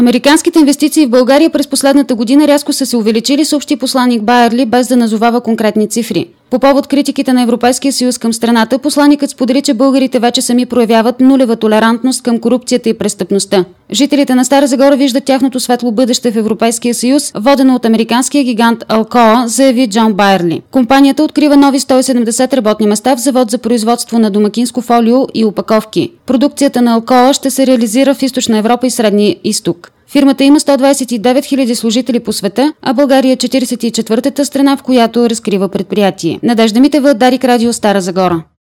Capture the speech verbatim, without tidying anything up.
Американските инвестиции в България през последната година рязко са се увеличили, съобщи посланик Байерли, без да назовава конкретни цифри. По повод критиките на Европейския съюз към страната, посланикът сподели, че българите вече сами проявяват нулева толерантност към корупцията и престъпността. Жителите на Стара Загора виждат тяхното светло бъдеще в Европейския съюз, водено от американския гигант Alcoa, заяви Джон Байерли. Компанията открива нови сто и седемдесет работни места в завод за производство на домакинско фолио и опаковки. Продукцията на Alcoa ще се реализира в Източна Европа и Средния изток. Фирмата има сто двадесет и девет хиляди служители по света, а България е четиридесет и четвъртата страна, в която разкрива предприятие. Надежда Митева, Дарик Радио, Стара Загора.